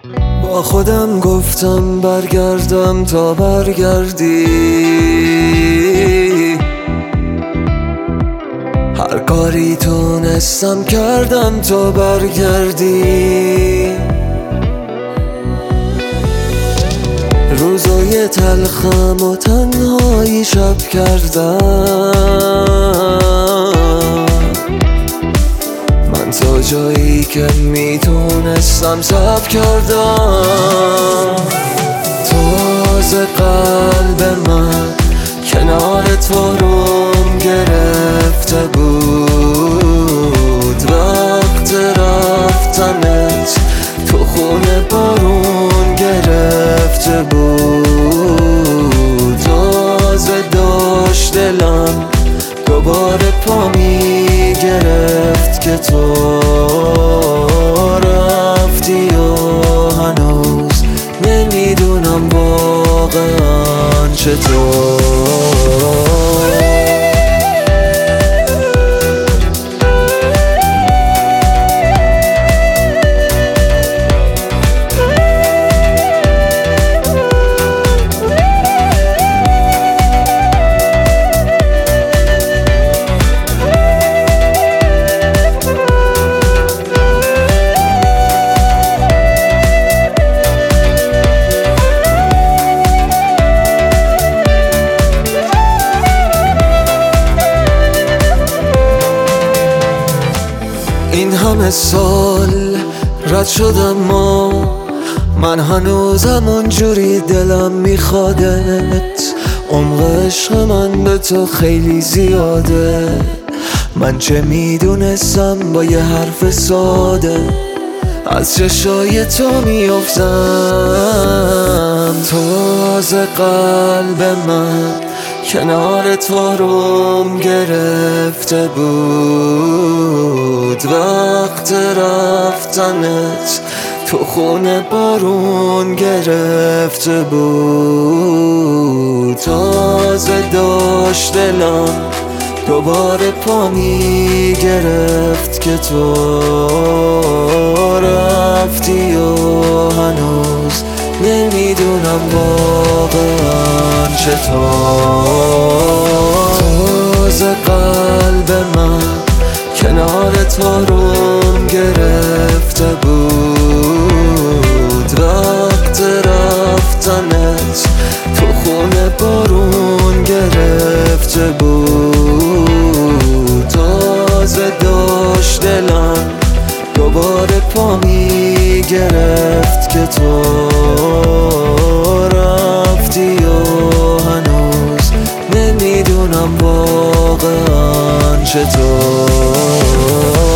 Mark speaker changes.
Speaker 1: با خودم گفتم برگردم تا برگردی، هر کاری تونستم کردم تا برگردی. روزای تلخم و تنهایی شب کردم، من تا جایی که میتونستم صبر کردم. تازه قلب من کنار تو روم گرفته بود، وقت رفتنت تو خونه بارون گرفته بود. تازه داشت دلم دوباره پا میگرفت که تو رفتی و هنوز نمیدونم واقعا چطور. این همه سال رد شدم ما، من هنوزم اونجوری دلم میخوادت. عمق عشق من به تو خیلی زیاده، من چه میدونستم با یه حرف ساده از چشای تو میافتم. تازه قلب من کنار تو روم گرفته بود، وقت رفتنت تو خونه بارون گرفته بود. تازه داشت دلم دوباره پا میگرفت که تو رفتی و هنوز نمیدونم واقعا چطور. تازه قلب من کنار تو روم گرفته بود، وقت رفتنت تو خونه بارون گرفته بود. تازه داشت دلم دوباره پا میگرفت که تو رفتی و هنوز نمیدونم واقعا چطور.